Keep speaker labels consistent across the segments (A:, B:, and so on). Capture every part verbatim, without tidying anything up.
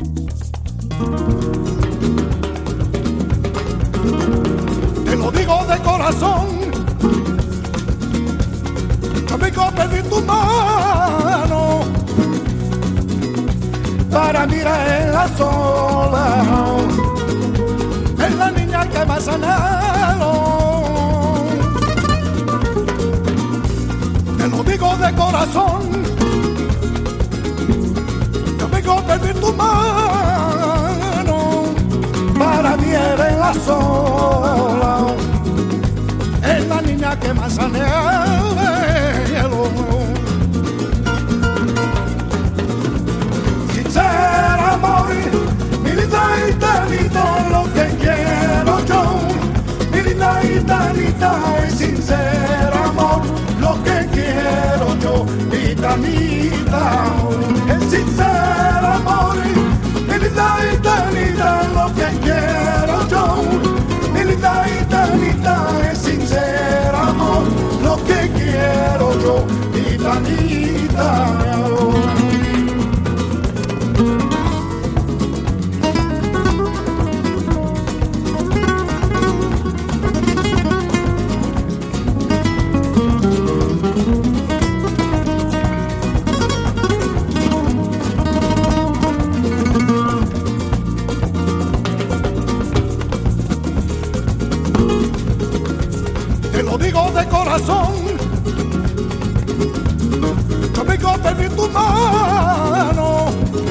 A: Te lo digo de corazón, amigo, pedí tu mano para mirar en la sola, es la niña que me ha sanado. Te lo digo de corazón, amigo, pedí tu mano para mirar en la sola, es la niña que me ha sanado. Sincera amor, mi linda Itanita, lo que quiero yo. Mi linda Itanita, es sincera amor, lo que quiero yo. Itanita, es sincera amor, mi linda Itanita, lo que quiero yo. Mi linda Itanita, es sincera amor, lo que quiero yo. Itanita. Te lo digo de corazón, amigo, pedí tu mano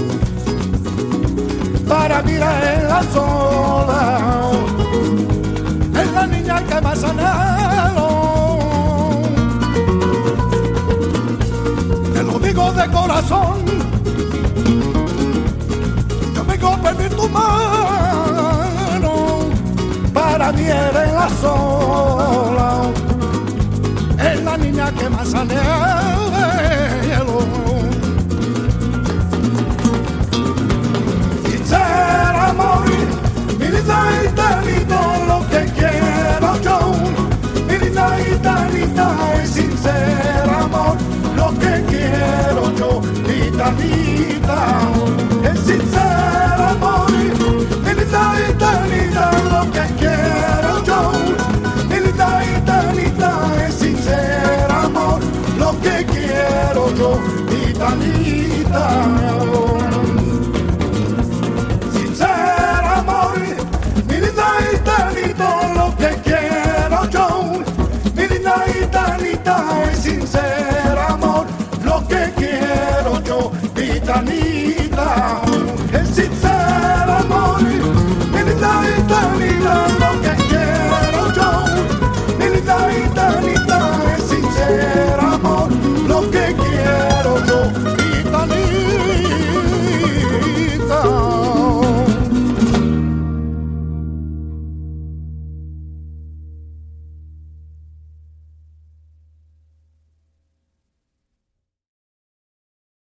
A: para mirar en la sola, es la niña que me ha sanado. Te lo digo de corazón, amigo, pedí tu mano para mirar en la sola, es la niña que me ha sanado. Sincera amor, mi linda Itanita, lo que quiero yo. Mi linda Itanita, es sincera amor, lo que quiero yo. Itanita, es sincera amor, mi linda Itanita, lo que quiero yo. Mi linda Itanita, es sincera amor, lo que quiero yo. Itanita.